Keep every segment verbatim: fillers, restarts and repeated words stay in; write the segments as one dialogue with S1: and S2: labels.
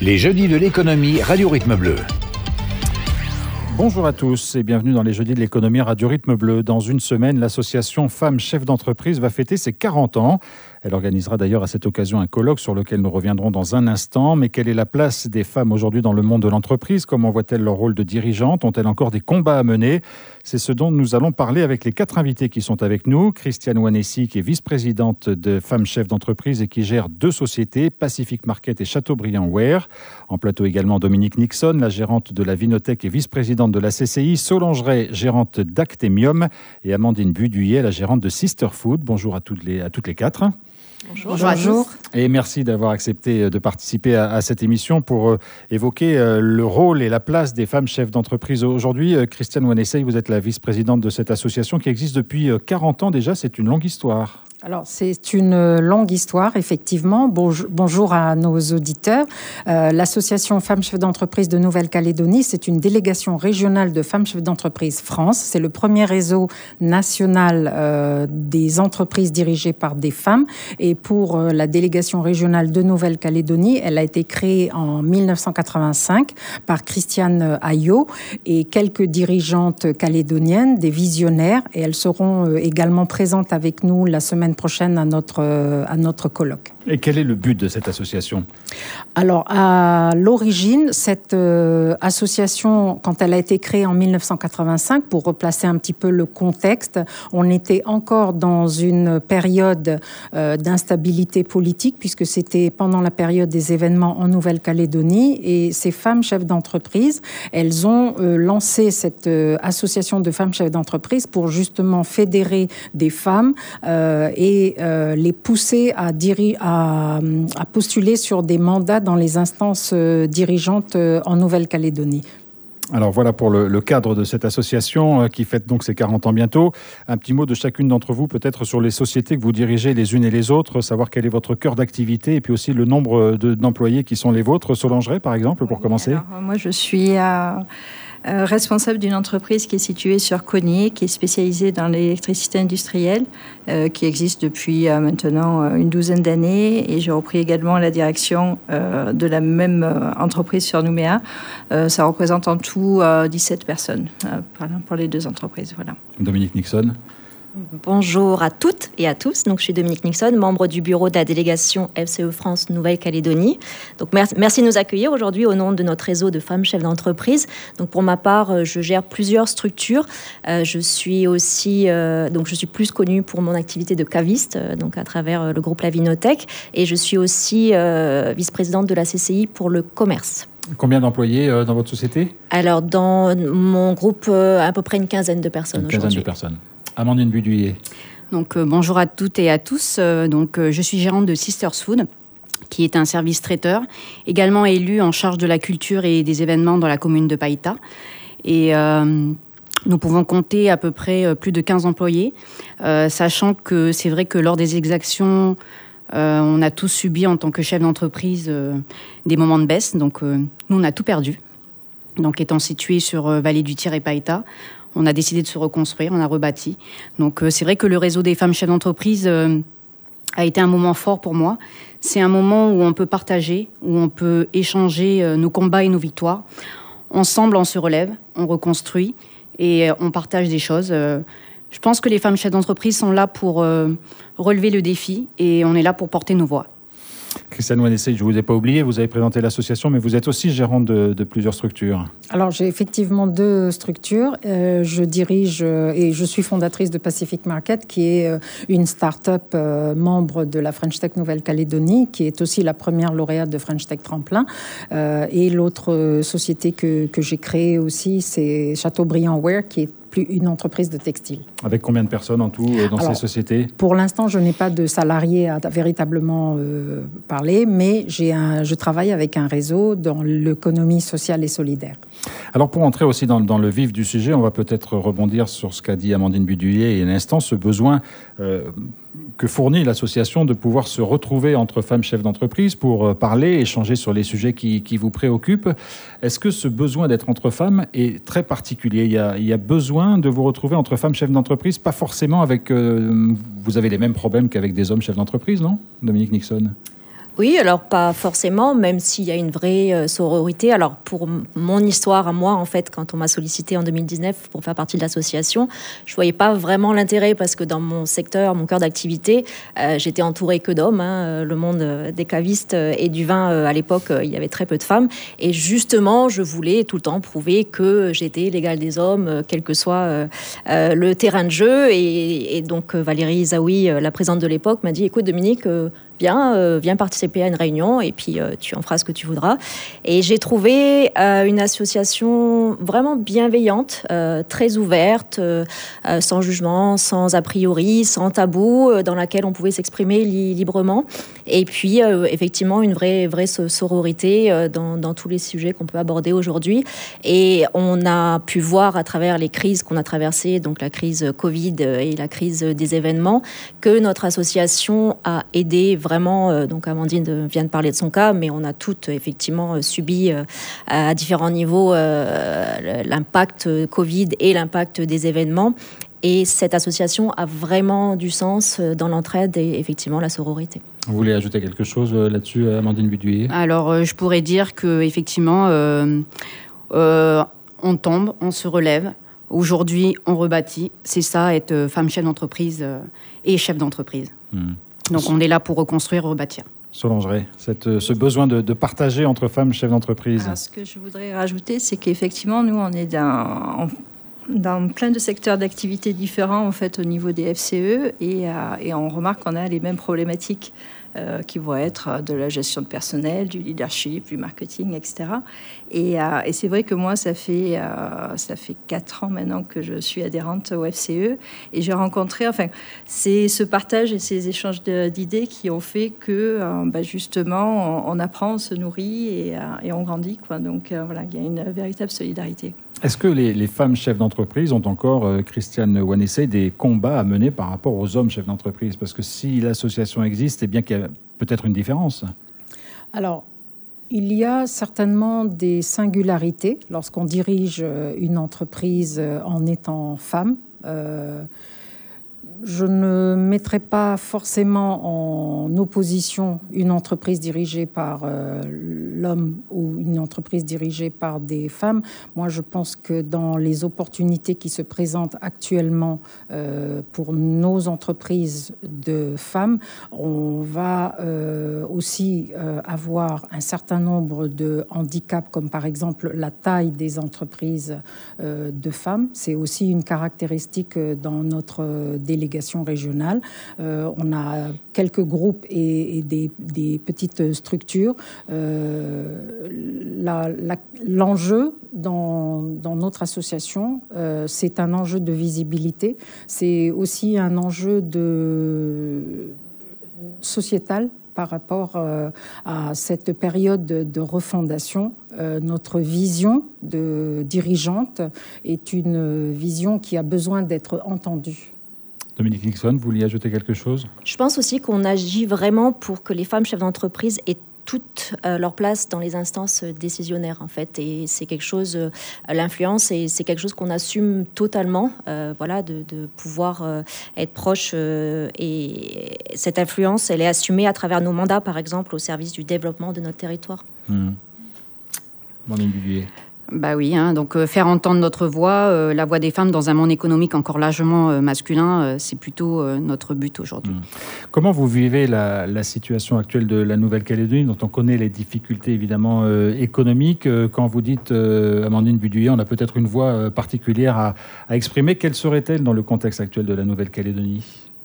S1: Les jeudis de l'économie, Radio Rythme Bleu.
S2: Bonjour à tous et bienvenue dans les jeudis de l'économie Radio Rythme Bleu. Dans une semaine, l'association Femmes Chefs d'entreprise va fêter ses quarante ans. Elle organisera d'ailleurs à cette occasion un colloque sur lequel nous reviendrons dans un instant. Mais quelle est la place des femmes aujourd'hui dans le monde de l'entreprise ? Comment voient-elles leur rôle de dirigeante ? Ont-elles encore des combats à mener ? C'est ce dont nous allons parler avec les quatre invités qui sont avec nous. Christiane Wanessy, qui est vice-présidente de Femmes Chefs d'entreprise et qui gère deux sociétés, Pacific Market et Chateaubriand Ware. En plateau également Dominique Nixon, la gérante de la Vinothèque et vice-présidente de la C C I, Solange Ray, gérante d'Actemium, et Amandine Buduyer, la gérante de Sister Food. Bonjour à toutes les, à toutes les quatre.
S3: Bonjour. Bonjour à tous.
S2: Et merci d'avoir accepté de participer à, à cette émission pour euh, évoquer euh, le rôle et la place des femmes chefs d'entreprise aujourd'hui. Euh, Christiane Wanessy, vous êtes la vice-présidente de cette association qui existe depuis quarante ans déjà. C'est une longue histoire.
S3: Alors, c'est une longue histoire, effectivement. Bonjour, bonjour à nos auditeurs. Euh, L'association Femmes Chefs d'entreprise de Nouvelle-Calédonie, c'est une délégation régionale de Femmes Chefs d'entreprise France. C'est le premier réseau national euh, des entreprises dirigées par des femmes. Et pour euh, la délégation régionale de Nouvelle-Calédonie, elle a été créée en mille neuf cent quatre-vingt-cinq par Christiane Ayot et quelques dirigeantes calédoniennes, des visionnaires. Et elles seront euh, également présentes avec nous la semaine prochaine à notre, à notre colloque.
S2: Et quel est le but de cette association ?
S3: Alors, à l'origine, cette euh, association, quand elle a été créée en mille neuf cent quatre-vingt-cinq, pour replacer un petit peu le contexte, on était encore dans une période euh, d'instabilité politique, puisque c'était pendant la période des événements en Nouvelle-Calédonie, et ces femmes chefs d'entreprise, elles ont euh, lancé cette euh, association de femmes chefs d'entreprise pour justement fédérer des femmes euh, et euh, les pousser à diriger, à, à postuler sur des mandats dans les instances euh, dirigeantes euh, en Nouvelle-Calédonie.
S2: Alors voilà pour le, le cadre de cette association euh, qui fête donc ses quarante ans bientôt. Un petit mot de chacune d'entre vous, peut-être sur les sociétés que vous dirigez les unes et les autres, savoir quel est votre cœur d'activité et puis aussi le nombre de, d'employés qui sont les vôtres. Solange Ray, par exemple, pour oui, commencer.
S4: Alors, moi, je suis euh, euh, responsable d'une entreprise qui est située sur Cognier, qui est spécialisée dans l'électricité industrielle, euh, qui existe depuis euh, maintenant euh, une douzaine d'années. Et j'ai repris également la direction euh, de la même euh, entreprise sur Nouméa. Euh, ça représente en tout euh, dix-sept personnes euh, pour les deux entreprises. Voilà.
S2: Dominique Nixon.
S5: Bonjour à toutes et à tous. Donc, je suis Dominique Nixon, membre du bureau de la délégation F C E France Nouvelle-Calédonie. Donc, merci, merci de nous accueillir aujourd'hui au nom de notre réseau de femmes chefs d'entreprise. Donc, pour ma part, je gère plusieurs structures. Euh, je suis aussi, euh, donc, je suis plus connue pour mon activité de caviste, euh, donc à travers le groupe La Vinothèque, et je suis aussi euh, vice-présidente de la C C I pour le commerce.
S2: Combien d'employés euh, dans votre société ?
S5: Alors, dans mon groupe, euh, à peu près une quinzaine de personnes
S2: aujourd'hui. Une quinzaine de personnes. Amandine Buduyer.
S6: Donc, euh, bonjour à toutes et à tous. Euh, donc, euh, je suis gérante de Sisters Food, qui est un service traiteur, également élu en charge de la culture et des événements dans la commune de Païta. Et euh, nous pouvons compter à peu près plus de quinze employés, euh, sachant que c'est vrai que lors des exactions, euh, on a tous subi en tant que chef d'entreprise euh, des moments de baisse. Donc, euh, nous, on a tout perdu. Donc, étant situé sur euh, Vallée du Tir et Païta, on a décidé de se reconstruire, on a rebâti. Donc, euh, c'est vrai que le réseau des femmes chefs d'entreprise euh, a été un moment fort pour moi. C'est un moment où on peut partager, où on peut échanger euh, nos combats et nos victoires. Ensemble, on se relève, on reconstruit et euh, on partage des choses. Euh, je pense que les femmes chefs d'entreprise sont là pour euh, relever le défi et on est là pour porter nos voix.
S2: Christiane Wanessy, je ne vous ai pas oublié, vous avez présenté l'association, mais vous êtes aussi gérante de, de plusieurs structures.
S3: Alors, j'ai effectivement deux structures. Euh, je dirige euh, et je suis fondatrice de Pacific Market, qui est euh, une start-up euh, membre de la French Tech Nouvelle-Calédonie, qui est aussi la première lauréate de French Tech Tremplin. Euh, et l'autre euh, société que, que j'ai créée aussi, c'est Chateaubriand Ware, qui est plus une entreprise de textile.
S2: Avec combien de personnes en tout euh, dans Alors, ces sociétés ?
S3: Pour l'instant, je n'ai pas de salariés à, à véritablement euh, parler, mais j'ai un, je travaille avec un réseau dans l'économie sociale et solidaire.
S2: Alors, pour entrer aussi dans, dans le vif du sujet, on va peut-être rebondir sur ce qu'a dit Amandine Buduyer il y a un instant, ce besoin euh, que fournit l'association de pouvoir se retrouver entre femmes chefs d'entreprise pour parler, échanger sur les sujets qui, qui vous préoccupent. Est-ce que ce besoin d'être entre femmes est très particulier ? Il y a, il y a besoin de vous retrouver entre femmes chefs d'entreprise, pas forcément avec... Euh, vous avez les mêmes problèmes qu'avec des hommes chefs d'entreprise, non ? Dominique Nixon ?
S5: Oui, alors pas forcément, même s'il y a une vraie euh, sororité. Alors pour m- mon histoire à moi, en fait, quand on m'a sollicité en deux mille dix-neuf pour faire partie de l'association, je voyais pas vraiment l'intérêt parce que dans mon secteur, mon cœur d'activité, euh, j'étais entourée que d'hommes. Hein, le monde euh, des cavistes euh, et du vin, euh, à l'époque, euh, il y avait très peu de femmes. Et justement, je voulais tout le temps prouver que j'étais l'égale des hommes, euh, quel que soit euh, euh, le terrain de jeu. Et, et donc euh, Valérie Zaoui, euh, la présidente de l'époque, m'a dit, écoute Dominique, euh, Viens, euh, viens participer à une réunion et puis euh, tu en feras ce que tu voudras. Et j'ai trouvé euh, une association vraiment bienveillante, euh, très ouverte, euh, euh, sans jugement, sans a priori, sans tabou, euh, dans laquelle on pouvait s'exprimer li- librement. Et puis, euh, effectivement, une vraie, vraie sororité euh, dans, dans tous les sujets qu'on peut aborder aujourd'hui. Et on a pu voir à travers les crises qu'on a traversées, donc la crise Covid et la crise des événements, que notre association a aidé vraiment Vraiment, euh, donc Amandine vient de parler de son cas, mais on a toutes effectivement euh, subi euh, à différents niveaux euh, l'impact Covid et l'impact des événements. Et cette association a vraiment du sens dans l'entraide et effectivement la sororité.
S2: Vous voulez ajouter quelque chose là-dessus, Amandine Buduyer ?
S6: Alors, euh, je pourrais dire que effectivement, euh, euh, on tombe, on se relève. Aujourd'hui, on rebâtit. C'est ça, être femme chef d'entreprise euh, et chef d'entreprise. Mmh. Donc, on est là pour reconstruire, rebâtir.
S2: Solange Ray, cette, ce besoin de, de partager entre femmes chefs d'entreprise.
S4: Alors, ce que je voudrais rajouter, c'est qu'effectivement, nous, on est dans, dans plein de secteurs d'activité différents, en fait, au niveau des F C E, et, euh, et on remarque qu'on a les mêmes problématiques euh, qui vont être de la gestion de personnel, du leadership, du marketing, et cetera. Et, euh, et c'est vrai que moi, ça fait, euh, ça fait quatre ans maintenant que je suis adhérente au F C E, et j'ai rencontré, enfin, c'est ce partage et ces échanges de, d'idées qui ont fait que, euh, bah, justement, on, on apprend, on se nourrit et, euh, et on grandit, quoi. Donc euh, voilà, il y a une véritable solidarité.
S2: Est-ce que les, les femmes chefs d'entreprise ont encore, euh, Christiane Wanessé, des combats à mener par rapport aux hommes chefs d'entreprise ? Parce que si l'association existe, c'est bien qu'il y a peut-être une différence.
S3: Alors, il y a certainement des singularités lorsqu'on dirige une entreprise en étant femme. Euh, je ne mettrai pas forcément en opposition une entreprise dirigée par euh, l'homme ou une entreprise dirigée par des femmes. Moi, je pense que dans les opportunités qui se présentent actuellement euh, pour nos entreprises de femmes, on va euh, aussi euh, avoir un certain nombre de handicaps, comme par exemple la taille des entreprises euh, de femmes. C'est aussi une caractéristique dans notre délégation régionale. Euh, on a quelques groupes et, et des, des petites structures. Euh, la, la, l'enjeu dans, dans notre association, euh, c'est un enjeu de visibilité. C'est aussi un enjeu de sociétal par rapport euh, à cette période de, de refondation. Euh, notre vision de dirigeante est une vision qui a besoin d'être entendue.
S2: Dominique Nixon, vous vouliez ajouter quelque chose ?
S5: Je pense aussi qu'on agit vraiment pour que les femmes chefs d'entreprise aient toute euh, leur place dans les instances décisionnaires, en fait. Et c'est quelque chose, euh, l'influence, et c'est quelque chose qu'on assume totalement, euh, voilà, de, de pouvoir euh, être proche. Euh, et cette influence, elle est assumée à travers nos mandats, par exemple, au service du développement de notre territoire.
S2: Mmh. Mon Buduyer.
S6: Bah oui, hein, donc euh, faire entendre notre voix, euh, la voix des femmes dans un monde économique encore largement euh, masculin, euh, c'est plutôt euh, notre but aujourd'hui.
S2: Mmh. Comment vous vivez la, la situation actuelle de la Nouvelle-Calédonie, dont on connaît les difficultés évidemment euh, économiques ? euh, Quand vous dites, euh, Amandine Buduyer, on a peut-être une voix euh, particulière à, à exprimer. Quelle serait-elle dans le contexte actuel de la Nouvelle-Calédonie ?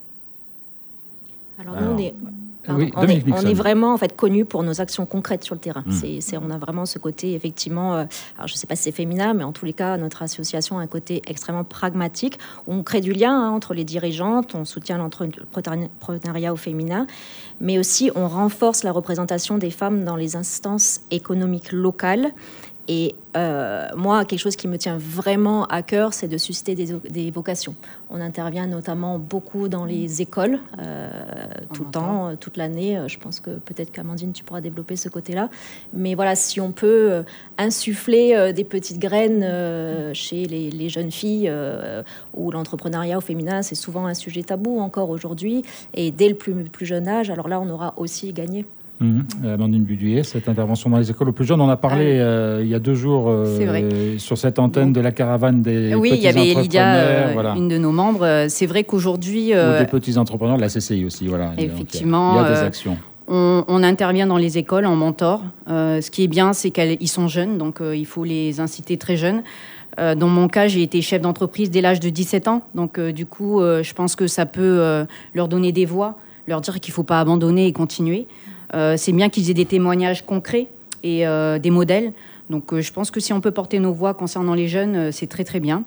S5: Alors, nous, on est... Pardon,
S2: Oui,
S5: on, est, on est vraiment en fait connus pour nos actions concrètes sur le terrain. Mmh. C'est, c'est, on a vraiment ce côté effectivement, euh, alors je ne sais pas si c'est féminin, mais en tous les cas, notre association a un côté extrêmement pragmatique. Où on crée du lien hein, entre les dirigeantes, on soutient l'entrepreneuriat au féminin, mais aussi on renforce la représentation des femmes dans les instances économiques locales. Et euh, moi, quelque chose qui me tient vraiment à cœur, c'est de susciter des, des vocations. On intervient notamment beaucoup dans les écoles, euh, tout le temps, euh, toute l'année. Je pense que peut-être qu'Amandine, tu pourras développer ce côté-là. Mais voilà, si on peut euh, insuffler euh, des petites graines euh, chez les, les jeunes filles, euh, où l'entrepreneuriat au féminin, c'est souvent un sujet tabou encore aujourd'hui, et dès le plus, plus jeune âge, alors là, on aura aussi gagné.
S2: Mmh. Amandine Buduyer, cette intervention dans les écoles aux plus jeunes, on a parlé ah, euh, il y a deux jours euh, sur cette antenne de la caravane des
S6: oui,
S2: petits entrepreneurs. Oui, il y avait Lydia,
S6: euh,
S2: voilà.
S6: une de nos membres. C'est vrai qu'aujourd'hui...
S2: Euh, Ou des petits entrepreneurs de la C C I aussi, voilà.
S6: Effectivement.
S2: Donc, il y a, il y a des actions.
S6: On, on intervient dans les écoles en mentor. Euh, ce qui est bien, c'est qu'ils sont jeunes, donc euh, il faut les inciter très jeunes. Euh, dans mon cas, j'ai été chef d'entreprise dès l'âge de dix-sept ans. Donc, euh, du coup, euh, je pense que ça peut euh, leur donner des voix, leur dire qu'il ne faut pas abandonner et continuer. Euh, c'est bien qu'ils aient des témoignages concrets et euh, des modèles. Donc, euh, je pense que si on peut porter nos voix concernant les jeunes, euh, c'est très, très bien.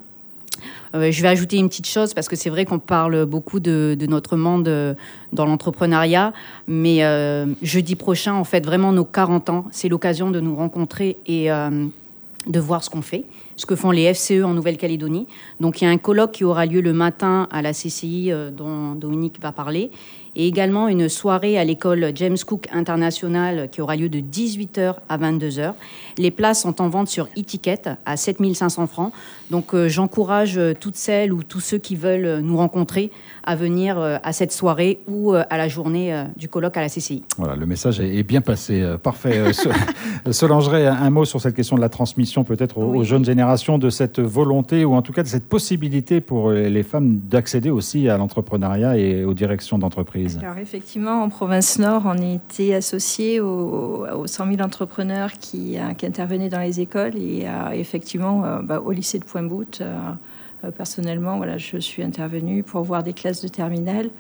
S6: Euh, je vais ajouter une petite chose parce que c'est vrai qu'on parle beaucoup de, de notre monde euh, dans l'entrepreneuriat. Mais euh, jeudi prochain, on fête vraiment nos quarante ans. C'est l'occasion de nous rencontrer et euh, de voir ce qu'on fait, ce que font les F C E en Nouvelle-Calédonie. Donc, il y a un colloque qui aura lieu le matin à la C C I euh, dont Dominique va parler. Et également une soirée à l'école James Cook International qui aura lieu de dix-huit heures à vingt-deux heures. Les places sont en vente sur e-ticket à sept mille cinq cents francs. Donc euh, j'encourage euh, toutes celles ou tous ceux qui veulent nous rencontrer à venir euh, à cette soirée ou euh, à la journée euh, du colloque à la C C I.
S2: Voilà, le message est, est bien passé. Euh, parfait. Euh, Solange Ray, un mot sur cette question de la transmission peut-être aux, oui. aux jeunes générations de cette volonté ou en tout cas de cette possibilité pour les femmes d'accéder aussi à l'entrepreneuriat et aux directions d'entreprise.
S4: Alors effectivement, en province Nord, on était associés aux, aux cent mille entrepreneurs qui, qui intervenaient dans les écoles et euh, effectivement euh, bah, au lycée de Pointe-Boute, euh, euh, personnellement, voilà, je suis intervenue pour voir des classes de terminale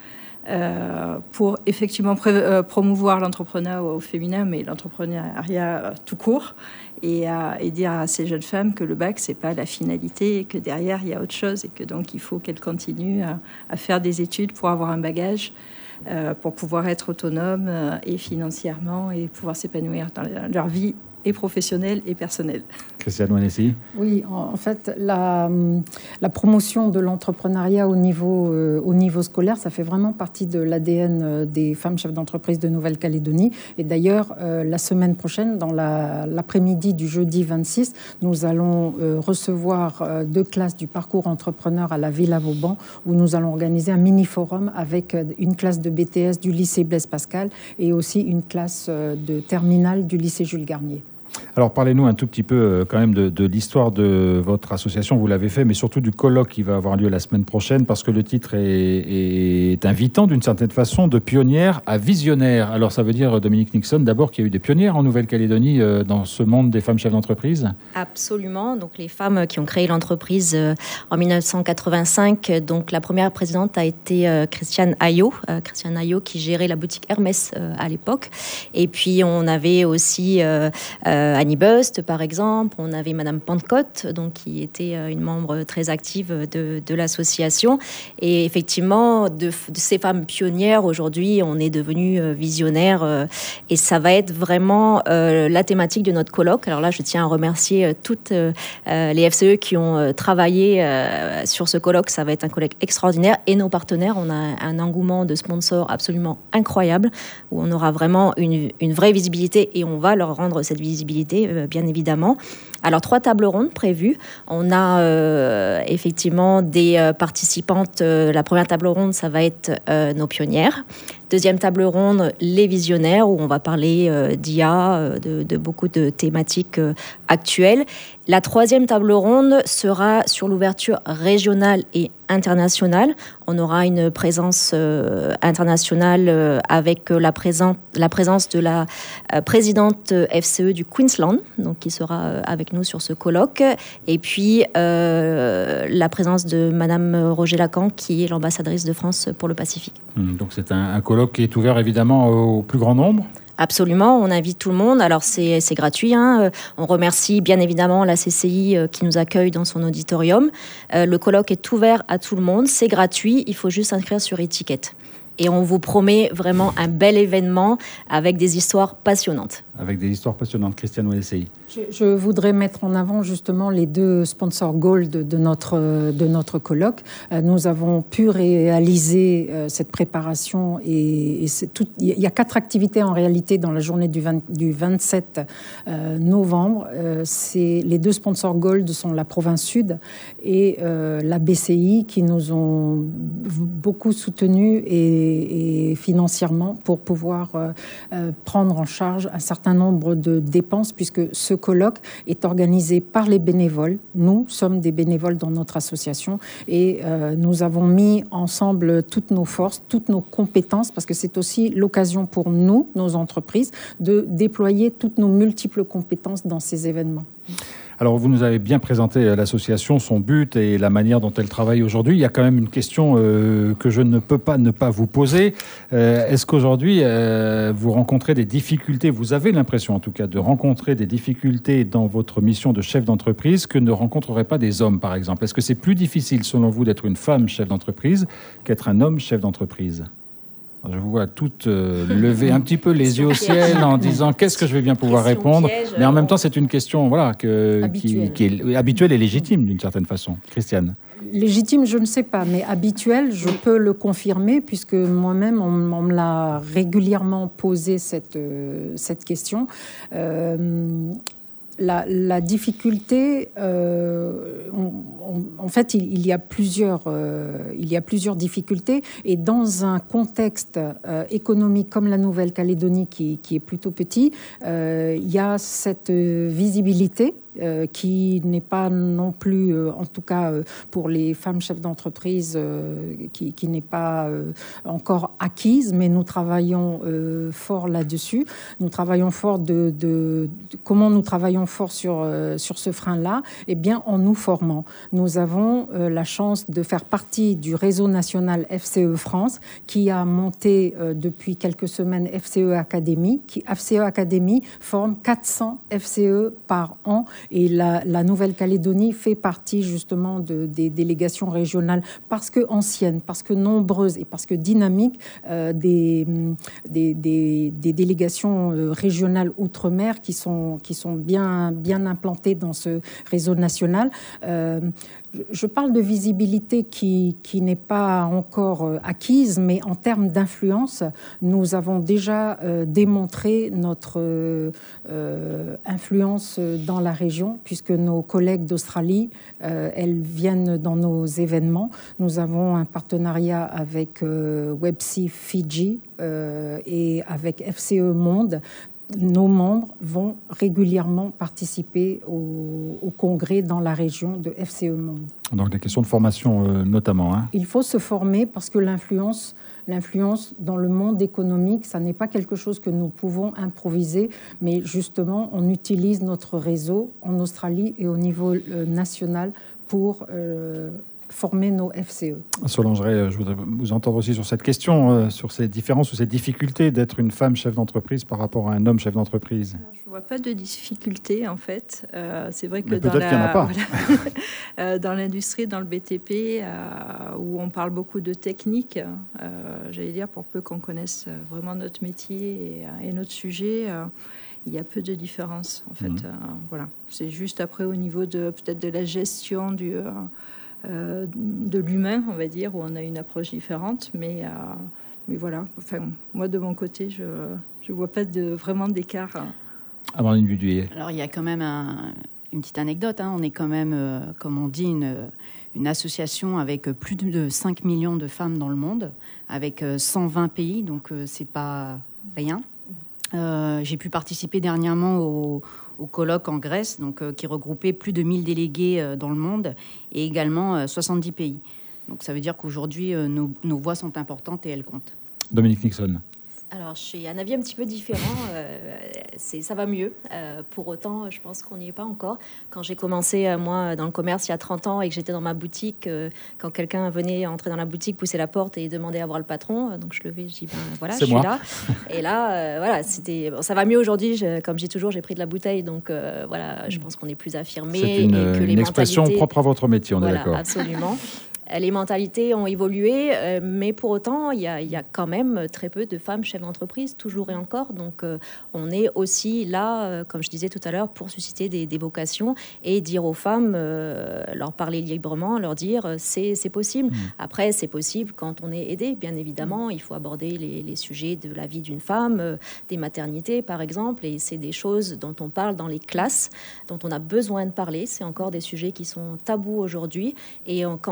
S4: euh, pour effectivement pré- euh, promouvoir l'entrepreneuriat au féminin, mais l'entrepreneuriat euh, tout court. Et, euh, et dire à ces jeunes femmes que le bac, c'est pas la finalité et que derrière, il y a autre chose et que donc il faut qu'elles continuent à, à faire des études pour avoir un bagage. Euh, pour pouvoir être autonome euh, et financièrement et pouvoir s'épanouir dans leur vie et professionnelle et personnelle.
S2: Christiane Wannessi.
S3: Oui, en, en fait, la, la promotion de l'entrepreneuriat au niveau, euh, au niveau scolaire, ça fait vraiment partie de l'A D N des femmes chefs d'entreprise de Nouvelle-Calédonie. Et d'ailleurs, euh, la semaine prochaine, dans la, l'après-midi du jeudi vingt-six, nous allons euh, recevoir euh, deux classes du parcours entrepreneur à la Villa Vauban, où nous allons organiser un mini-forum avec euh, une classe de B T S du lycée Blaise Pascal et aussi une classe euh, de terminale du lycée Jules Garnier.
S2: Alors, parlez-nous un tout petit peu euh, quand même de, de l'histoire de votre association, vous l'avez fait, mais surtout du colloque qui va avoir lieu la semaine prochaine, parce que le titre est, est invitant d'une certaine façon, de pionnière à visionnaire. Alors, ça veut dire, Dominique Nixon, d'abord qu'il y a eu des pionnières en Nouvelle-Calédonie euh, dans ce monde des femmes chefs d'entreprise.
S5: Absolument. Donc, les femmes qui ont créé l'entreprise euh, en dix-neuf cent quatre-vingt-cinq, donc la première présidente a été euh, Christiane Ayot, euh, Christiane Ayot qui gérait la boutique Hermès euh, à l'époque. Et puis, on avait aussi... Euh, euh, Annie Bust, par exemple, on avait Madame Pentecôte, donc qui était une membre très active de, de l'association. Et effectivement, de, de ces femmes pionnières, aujourd'hui, on est devenus visionnaires euh, et ça va être vraiment euh, la thématique de notre colloque. Alors là, je tiens à remercier toutes euh, les F C E qui ont euh, travaillé euh, sur ce colloque. Ça va être un colloque extraordinaire et nos partenaires, on a un engouement de sponsors absolument incroyable où on aura vraiment une, une vraie visibilité et on va leur rendre cette visibilité bien évidemment. Alors, trois tables rondes prévues. On a euh, effectivement des euh, participantes. Euh, la première table ronde, ça va être euh, nos pionnières. Deuxième table ronde, les visionnaires, où on va parler euh, d'I A, euh, de, de beaucoup de thématiques euh, actuelles. La troisième table ronde sera sur l'ouverture régionale et internationale. On aura une présence euh, internationale euh, avec la, présent, la présence de la euh, présidente F C E du Queensland, donc qui sera euh, avec nous sur ce colloque. Et puis, euh, la présence de Madame Roger Lacan, qui est l'ambassadrice de France pour le Pacifique.
S2: Mmh, donc, c'est un, un colloque qui est ouvert évidemment au plus grand nombre.
S5: Absolument, on invite tout le monde. Alors, c'est, c'est gratuit. Hein. On remercie bien évidemment la C C I qui nous accueille dans son auditorium. Euh, le colloque est ouvert à tout le monde. C'est gratuit. Il faut juste s'inscrire sur étiquette. Et on vous promet vraiment un bel événement avec des histoires passionnantes.
S2: Avec des histoires passionnantes. Christiane Wannessi.
S3: Je, je voudrais mettre en avant justement les deux sponsors Gold de notre, de notre colloque. Euh, nous avons pu réaliser euh, cette préparation et, et c'est tout, il y a quatre activités en réalité dans la journée du, vingt, du vingt-sept euh, novembre. Euh, c'est, les deux sponsors Gold sont la province Sud et euh, la B C I qui nous ont beaucoup soutenus et et, et financièrement pour pouvoir euh, euh, prendre en charge un certain nombre de dépenses, puisque ce colloque est organisé par les bénévoles. Nous sommes des bénévoles dans notre association et euh, nous avons mis ensemble toutes nos forces, toutes nos compétences, parce que c'est aussi l'occasion pour nous, nos entreprises, de déployer toutes nos multiples compétences dans ces événements.
S2: Alors, vous nous avez bien présenté l'association, son but et la manière dont elle travaille aujourd'hui. Il y a quand même une question euh, que je ne peux pas ne pas vous poser. Euh, est-ce qu'aujourd'hui, euh, vous rencontrez des difficultés, vous avez l'impression en tout cas de rencontrer des difficultés dans votre mission de chef d'entreprise que ne rencontreraient pas des hommes, par exemple? Est-ce que c'est plus difficile, selon vous, d'être une femme chef d'entreprise qu'être un homme chef d'entreprise? Je vous vois toutes euh, lever un petit peu les yeux au ciel en disant qu'est-ce que je vais bien pouvoir répondre. Piège, mais en même temps, c'est une question voilà, que, qui, qui est habituelle et légitime d'une certaine façon. Christiane?
S3: Légitime, je ne sais pas, mais habituel, je peux le confirmer puisque moi-même, on, on me l'a régulièrement posé cette, euh, cette question. Euh, La, la difficulté, euh, on, on, en fait, il, il, y a plusieurs, euh, il y a plusieurs difficultés. Et dans un contexte euh, économique comme la Nouvelle-Calédonie, qui, qui est plutôt petit, euh, il y a cette visibilité Euh, qui n'est pas non plus, euh, en tout cas euh, pour les femmes chefs d'entreprise, euh, qui, qui n'est pas euh, encore acquise, mais nous travaillons euh, fort là-dessus. Nous travaillons fort de, de, de comment nous travaillons fort sur, euh, sur ce frein-là? Eh bien, en nous formant. Nous avons euh, la chance de faire partie du réseau national F C E France, qui a monté euh, depuis quelques semaines F C E Academy, qui F C E Academy forme quatre cents F C E par an. Et la, la Nouvelle-Calédonie fait partie justement de, des délégations régionales parce que anciennes, parce que nombreuses et parce que dynamiques euh, des, des, des, des délégations régionales outre-mer qui sont, qui sont bien, bien implantées dans ce réseau national. Euh, Je parle de visibilité qui, qui n'est pas encore acquise, mais en termes d'influence, nous avons déjà euh, démontré notre euh, influence dans la région, puisque nos collègues d'Australie, euh, elles viennent dans nos événements. Nous avons un partenariat avec euh, WebC Fiji euh, et avec F C E Monde. Nos membres vont régulièrement participer au, au congrès dans la région de F C E Monde.
S2: Donc des questions de formation euh, notamment. Hein.
S3: Il faut se former parce que l'influence, l'influence dans le monde économique, ça n'est pas quelque chose que nous pouvons improviser, mais justement, on utilise notre réseau en Australie et au niveau euh, national pour euh, former nos F C E.
S2: Solange Ray, je voudrais vous entendre aussi sur cette question, euh, sur ces différences ou ces difficultés d'être une femme chef d'entreprise par rapport à un homme chef d'entreprise.
S4: Je ne vois pas de difficultés, en fait. Euh, c'est vrai que
S2: Mais
S4: dans,
S2: peut-être
S4: la,
S2: qu'il y en a pas.
S4: Voilà, euh, dans l'industrie, dans le B T P, euh, où on parle beaucoup de technique, euh, j'allais dire, pour peu qu'on connaisse vraiment notre métier et, et notre sujet, euh, il y a peu de différence, en fait. Mmh. Euh, voilà. C'est juste après au niveau de peut-être de la gestion du... Euh, Euh, de l'humain, on va dire, où on a une approche différente, mais, euh, mais voilà, enfin, moi de mon côté, je ne vois pas de, vraiment d'écart.
S2: Amandine Buduyer.
S6: Alors il y a quand même un, une petite anecdote, hein. On est quand même, euh, comme on dit, une, une association avec plus de cinq millions de femmes dans le monde, avec cent vingt pays, donc euh, c'est pas rien. Euh, j'ai pu participer dernièrement au, au colloque en Grèce, donc, euh, qui regroupait plus de mille délégués euh, dans le monde et également euh, soixante-dix pays. Donc ça veut dire qu'aujourd'hui, euh, nos, nos voix sont importantes et elles comptent.
S2: Dominique Nixon.
S5: Alors, je suis un avis un petit peu différent. Euh, c'est, ça va mieux. Euh, pour autant, je pense qu'on n'y est pas encore. Quand j'ai commencé, euh, moi, dans le commerce, il y a trente ans, et que j'étais dans ma boutique, euh, quand quelqu'un venait entrer dans la boutique, pousser la porte et demandait à voir le patron, euh, donc je levais, je dis, ben voilà,
S2: c'est
S5: je
S2: moi.
S5: suis là. Et là, euh, voilà, c'était... Bon, ça va mieux aujourd'hui. Je, comme je dis toujours, j'ai pris de la bouteille, donc euh, voilà, je pense qu'on est plus affirmé.
S2: C'est une,
S5: et que les
S2: une expression
S5: mentalités...
S2: propre à votre métier, on
S5: voilà,
S2: est d'accord.
S5: Absolument. Les mentalités ont évolué, euh, mais pour autant, il y, y a quand même très peu de femmes chefs d'entreprise, toujours et encore. Donc, euh, on est aussi là, euh, comme je disais tout à l'heure, pour susciter des, des vocations et dire aux femmes, euh, leur parler librement, leur dire euh, c'est, c'est possible. Mmh. Après, c'est possible quand on est aidé, bien évidemment. Il faut aborder les, les sujets de la vie d'une femme, euh, des maternités, par exemple. Et c'est des choses dont on parle dans les classes, dont on a besoin de parler. C'est encore des sujets qui sont tabous aujourd'hui. Et on, quand on en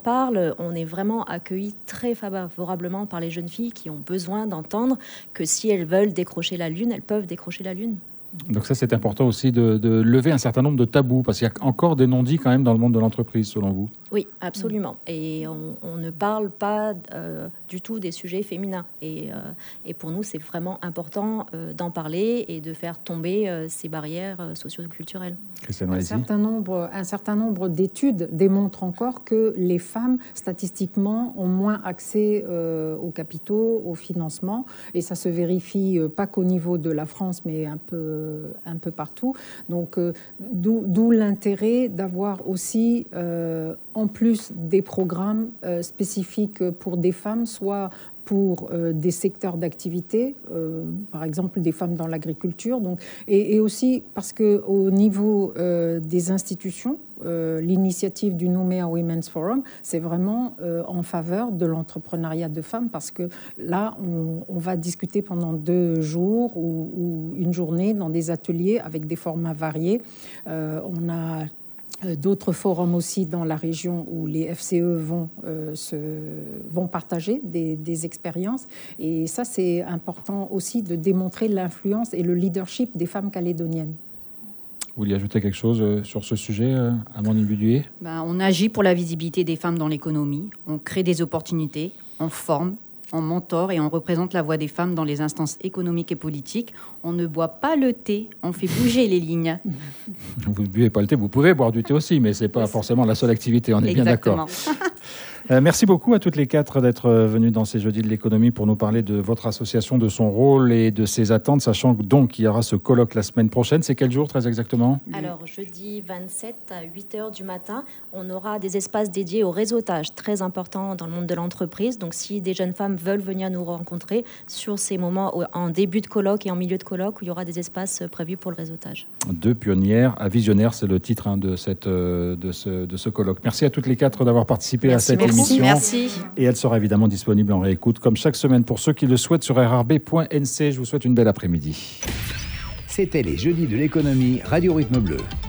S5: parle, on est vraiment accueillis très favorablement par les jeunes filles qui ont besoin d'entendre que si elles veulent décrocher la lune, elles peuvent décrocher la lune.
S2: Donc ça, c'est important aussi de, de lever un certain nombre de tabous, parce qu'il y a encore des non-dits quand même dans le monde de l'entreprise, selon vous.
S5: Oui, absolument. Et on, on ne parle pas euh, du tout des sujets féminins. Et, euh, et pour nous, c'est vraiment important euh, d'en parler et de faire tomber euh, ces barrières euh, socio-culturelles.
S2: Christiane,
S3: un certain nombre, un certain nombre d'études démontrent encore que les femmes, statistiquement, ont moins accès euh, aux capitaux, au financement. Et ça se vérifie euh, pas qu'au niveau de la France, mais un peu un peu partout. Donc, euh, d'où, d'où l'intérêt d'avoir aussi, euh, en plus des programmes euh, spécifiques pour des femmes, soit pour euh, des secteurs d'activité, euh, par exemple des femmes dans l'agriculture, donc, et, et aussi parce qu'au niveau euh, des institutions, euh, l'initiative du Nouméa Women's Forum, c'est vraiment euh, en faveur de l'entrepreneuriat de femmes, parce que là, on, on va discuter pendant deux jours ou, ou une journée dans des ateliers avec des formats variés. Euh, on a d'autres forums aussi dans la région où les F C E vont, euh, se, vont partager des, des expériences. Et ça, c'est important aussi de démontrer l'influence et le leadership des femmes calédoniennes.
S2: Vous vouliez ajouter quelque chose sur ce sujet, Amandine Buduyer ?
S6: Ben, on agit pour la visibilité des femmes dans l'économie, on crée des opportunités, on forme, on mentor et on représente la voix des femmes dans les instances économiques et politiques. On ne boit pas le thé, on fait bouger les lignes.
S2: Vous ne buvez pas le thé, vous pouvez boire du thé aussi, mais ce n'est pas forcément la seule activité, on est
S6: Exactement.
S2: bien d'accord. Euh, merci beaucoup à toutes les quatre d'être venues dans ces Jeudis de l'économie pour nous parler de votre association, de son rôle et de ses attentes, sachant donc qu'il y aura ce colloque la semaine prochaine. C'est quel jour très exactement ?
S5: Alors, jeudi vingt-sept à huit heures du matin, on aura des espaces dédiés au réseautage, très important dans le monde de l'entreprise. Donc, si des jeunes femmes veulent venir nous rencontrer sur ces moments en début de colloque et en milieu de colloque, où il y aura des espaces prévus pour le réseautage.
S2: De pionnières à visionnaires, c'est le titre hein, de, cette, de, ce, de ce colloque. Merci à toutes les quatre d'avoir participé
S5: merci,
S2: à cette
S5: merci.
S2: émission.
S6: Merci.
S2: Et elle sera évidemment disponible en réécoute, comme chaque semaine, pour ceux qui le souhaitent sur r r b point n c. Je vous souhaite une belle après-midi.
S1: C'était les Jeudis de l'économie, Radio Rythme Bleu.